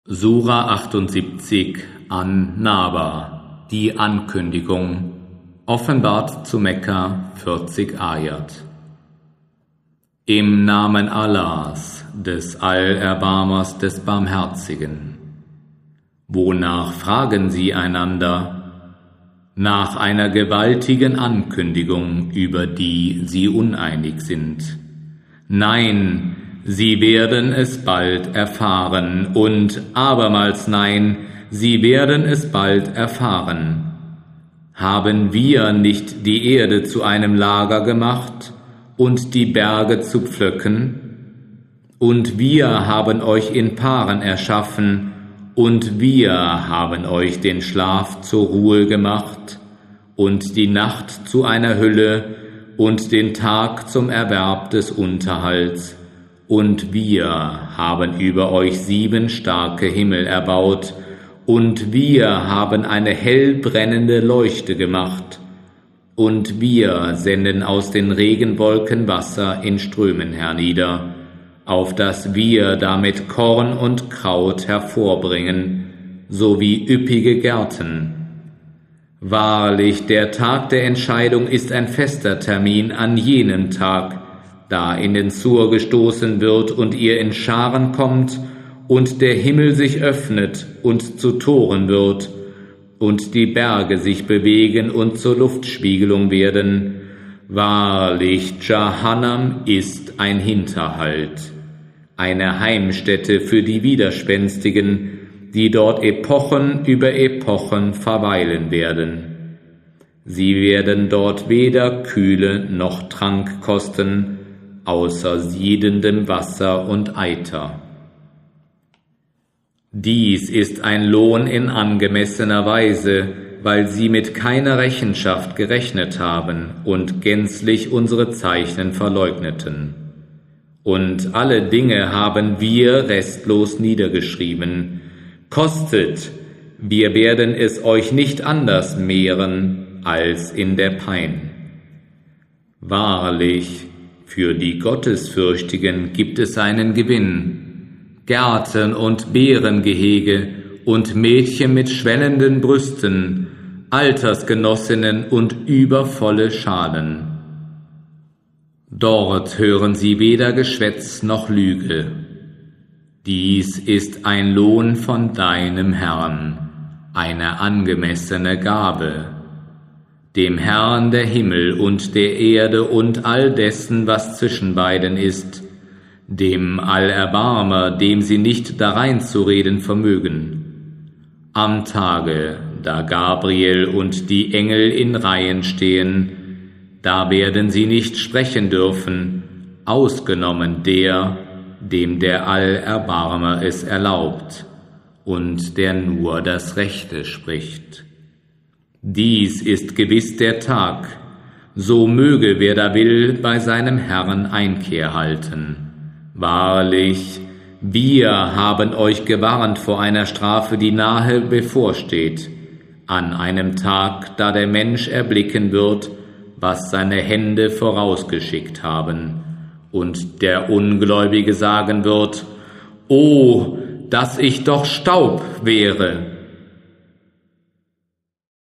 Sura 78 An-Naba, die Ankündigung, offenbart zu Mekka 40 Ayat. Im Namen Allahs, des Allerbarmers, des Barmherzigen. Wonach fragen sie einander? Nach einer gewaltigen Ankündigung, über die sie uneinig sind. Nein, sie werden es bald erfahren, und abermals nein, sie werden es bald erfahren. Haben wir nicht die Erde zu einem Lager gemacht und die Berge zu Pflöcken? Und wir haben euch in Paaren erschaffen, und wir haben euch den Schlaf zur Ruhe gemacht und die Nacht zu einer Hülle und den Tag zum Erwerb des Unterhalts. Und wir haben über euch 7 starke Himmel erbaut, und wir haben eine hell brennende Leuchte gemacht, und wir senden aus den Regenwolken Wasser in Strömen hernieder, auf dass wir damit Korn und Kraut hervorbringen, sowie üppige Gärten. Wahrlich, der Tag der Entscheidung ist ein fester Termin an jenem Tag, da in den Sur gestoßen wird und ihr in Scharen kommt und der Himmel sich öffnet und zu Toren wird und die Berge sich bewegen und zur Luftspiegelung werden. Wahrlich, Jahannam ist ein Hinterhalt, eine Heimstätte für die Widerspenstigen, die dort Epochen über Epochen verweilen werden. Sie werden dort weder Kühle noch Trank kosten, außer siedendem Wasser und Eiter. Dies ist ein Lohn in angemessener Weise, weil sie mit keiner Rechenschaft gerechnet haben und gänzlich unsere Zeichen verleugneten. Und alle Dinge haben wir restlos niedergeschrieben. Kostet, wir werden es euch nicht anders mehren als in der Pein. Wahrlich, für die Gottesfürchtigen gibt es einen Gewinn, Gärten und Beerengehege und Mädchen mit schwellenden Brüsten, Altersgenossinnen und übervolle Schalen. Dort hören sie weder Geschwätz noch Lüge. Dies ist ein Lohn von deinem Herrn, eine angemessene Gabe. Dem Herrn der Himmel und der Erde und all dessen, was zwischen beiden ist, dem Allerbarmer, dem sie nicht darein zu reden vermögen. Am Tage, da Gabriel und die Engel in Reihen stehen, da werden sie nicht sprechen dürfen, ausgenommen der, dem der Allerbarmer es erlaubt und der nur das Rechte spricht. Dies ist gewiss der Tag, so möge wer da will bei seinem Herrn Einkehr halten. Wahrlich, wir haben euch gewarnt vor einer Strafe, die nahe bevorsteht, an einem Tag, da der Mensch erblicken wird, was seine Hände vorausgeschickt haben, und der Ungläubige sagen wird: O, dass ich doch Staub wäre!